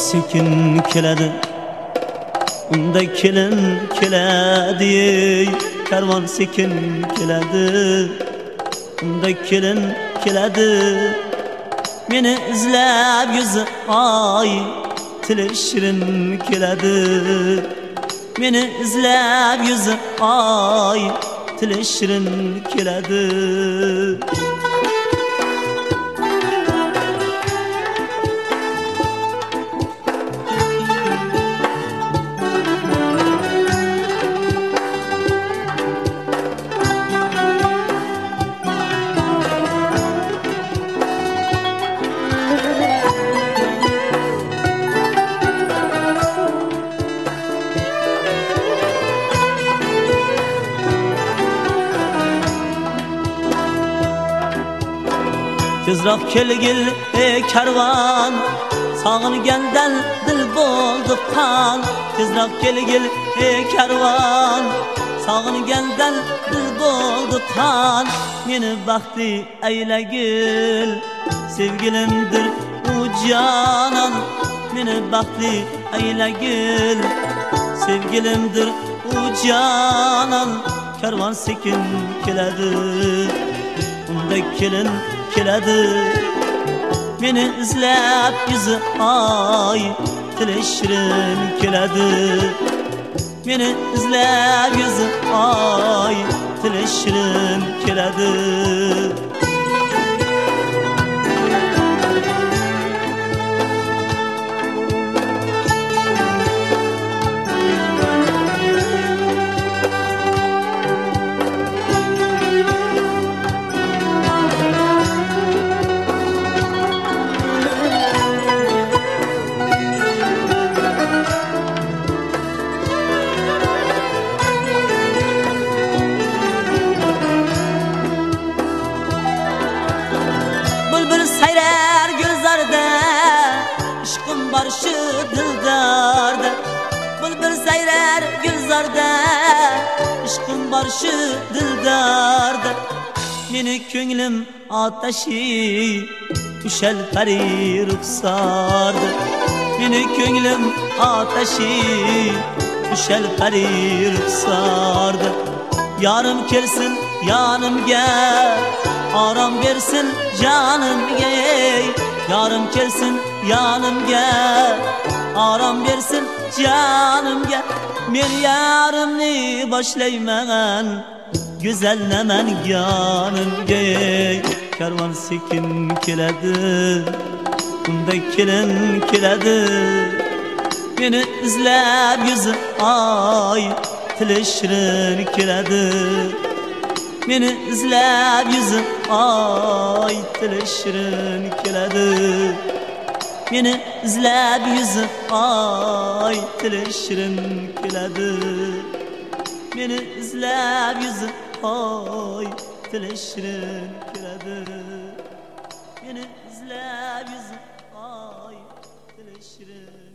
sekin keladi, unda kelin keladi. Karvon sekin keladi, unda kelin keladi. Meni izlab yuzi oy, tili shirin keladi. Meni izlab yuzi oy, tili shirin keladi. Tezroq kelgil ey karvon, sog'ingandan dil bo'ldi qon. Tezroq kelgil ey karvon, sog'ingandan dil bo'ldi qon. Meni baxtli aylagil, sevgilimdir u jonon. Meni baxtli aylagil, sevgilimdir u jonon. Karvon sekin keladi, unda kelin keladi. Meni izlab yuzi oy, tili shirin keladi. Meni izlab yuzi oy, tili shirin keladi. Sayrar gülzarda, ishqim bor shu dildarda. Bulbul sayrar gülzarda, ishqim bor shu dildarda. Meni ko'nglim otashi, ushal pari ruxsarda. Meni ko'nglim otashi, ushal pari ruxsarda. Yarim kelsin yanimga, aram versin canımga. Yarım kelsin yanımga, aram versin canımga. Men yarımni boshlayman, go'zalnaman yonimga. Karvon sekin keladi, unda kelin keladi. Meni izlab yuzi oy, tili shirin keladi. Meni izlab yuzi oy, tili shirin keladi. Meni izlab yuzi oy, tili shirin keladi. Meni izlab yuzi oy, tili shirin keladi. Meni izlab yuzi oy, tili shirin